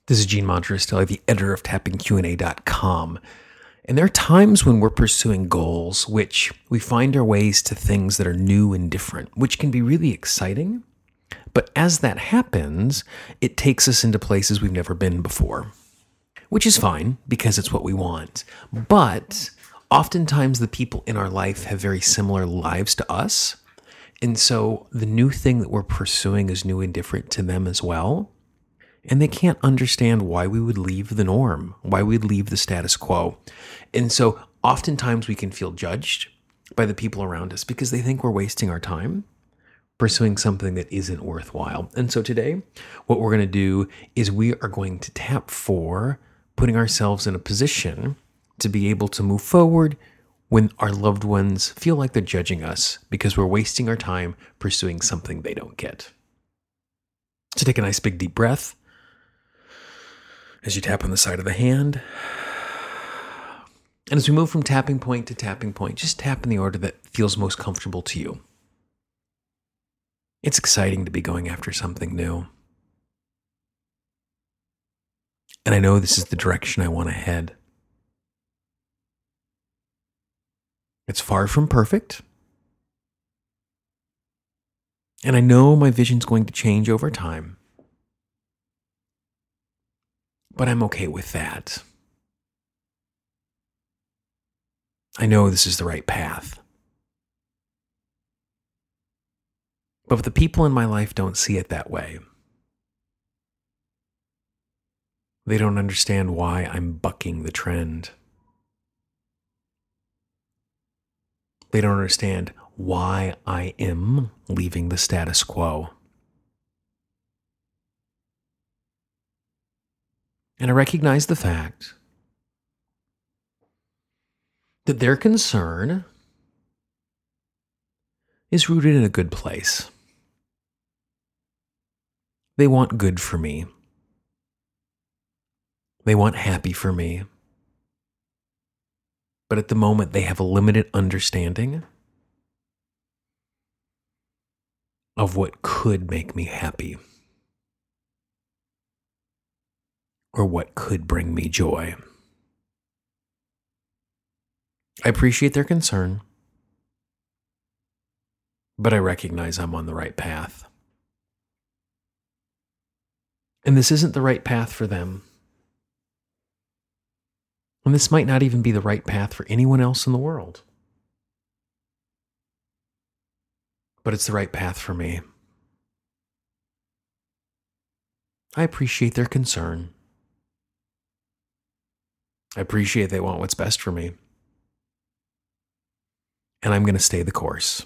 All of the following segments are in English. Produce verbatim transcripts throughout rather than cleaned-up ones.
This is Gene Montestelli, the editor of tapping q and a dot com. And there are times when we're pursuing goals, which we find our ways to things that are new and different, which can be really exciting. But as that happens, it takes us into places we've never been before, which is fine because it's what we want. But oftentimes the people in our life have very similar lives to us. And so the new thing that we're pursuing is new and different to them as well. And they can't understand why we would leave the norm, why we'd leave the status quo. And so oftentimes we can feel judged by the people around us because they think we're wasting our time pursuing something that isn't worthwhile. And so today, what we're going to do is we are going to tap for putting ourselves in a position to be able to move forward when our loved ones feel like they're judging us because we're wasting our time pursuing something they don't get. So take a nice big deep breath as you tap on the side of the hand. And as we move from tapping point to tapping point, just tap in the order that feels most comfortable to you. It's exciting to be going after something new. And I know this is the direction I want to head. It's far from perfect. And I know my vision's going to change over time. But I'm okay with that. I know this is the right path. But if the people in my life don't see it that way, they don't understand why I'm bucking the trend. They don't understand why I am leaving the status quo. And I recognize the fact that their concern is rooted in a good place. They want good for me. They want happy for me. But at the moment, they have a limited understanding of what could make me happy or what could bring me joy. I appreciate their concern, but I recognize I'm on the right path. And this isn't the right path for them. And this might not even be the right path for anyone else in the world. But it's the right path for me. I appreciate their concern. I appreciate they want what's best for me. And I'm going to stay the course.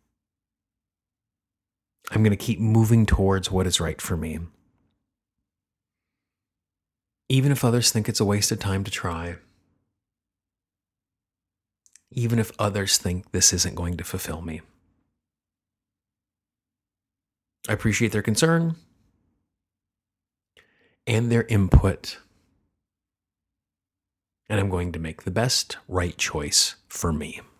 I'm going to keep moving towards what is right for me. Even if others think it's a waste of time to try. Even if others think this isn't going to fulfill me. I appreciate their concern and their input. And I'm going to make the best right choice for me.